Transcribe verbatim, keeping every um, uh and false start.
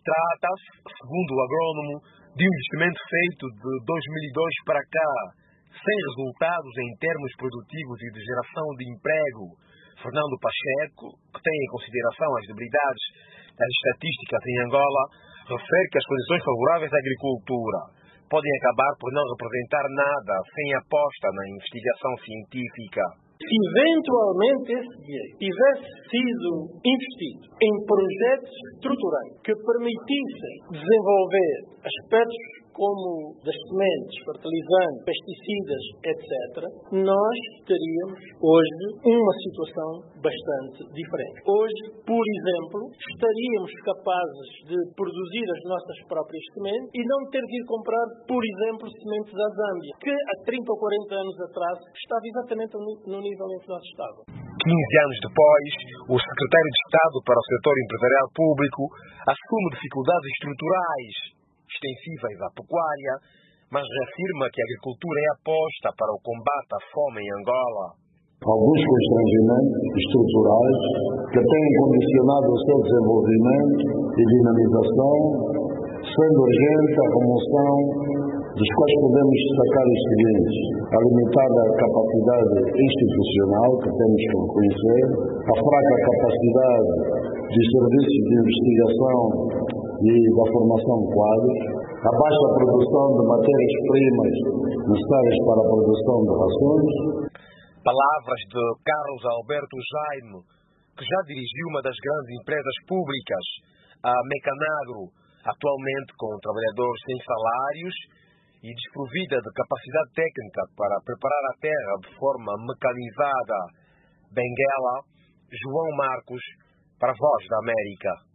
Trata-se, segundo o agrônomo, de um investimento feito de dois mil e dois para cá, sem resultados em termos produtivos e de geração de emprego. Fernando Pacheco, que tem em consideração as debilidades das estatísticas em Angola, refere que as condições favoráveis à agricultura podem acabar por não representar nada sem aposta na investigação científica. Se eventualmente esse dinheiro tivesse sido investido em projetos estruturais que permitissem desenvolver aspectos como das sementes, fertilizantes, pesticidas, etcétera, nós teríamos hoje uma situação bastante diferente. Hoje, por exemplo, estaríamos capazes de produzir as nossas próprias sementes e não ter que ir comprar, por exemplo, sementes à Zâmbia, que há trinta ou quarenta anos atrás estava exatamente no nível em que nós estávamos. quinze anos depois, o secretário de Estado para o setor empresarial público assume dificuldades estruturais extensíveis à pecuária, mas reafirma que a agricultura é aposta para o combate à fome em Angola. Alguns constrangimentos estruturais que têm condicionado o seu desenvolvimento e dinamização, sendo urgente a remoção, dos quais podemos destacar os seguintes: a limitada capacidade institucional que temos que reconhecer, a fraca capacidade dos serviços de investigação e da formação de quadros, a baixa produção de matérias-primas necessárias para a produção de rações. Palavras de Carlos Alberto Jaime, que já dirigiu uma das grandes empresas públicas, a Mecanagro, atualmente com trabalhadores sem salários e desprovida de capacidade técnica para preparar a terra de forma mecanizada. Benguela, João Marcos, para a Voz da América.